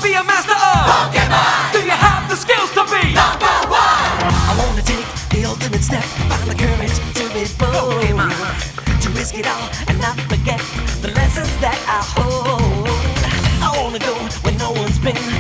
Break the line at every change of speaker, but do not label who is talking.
be a master of Pokemon? Do you have the skills to be number one?
I wanna take the ultimate step, find the courage to be bold, to risk it all and not forget the lessons that I hold. I wanna go where no one's been,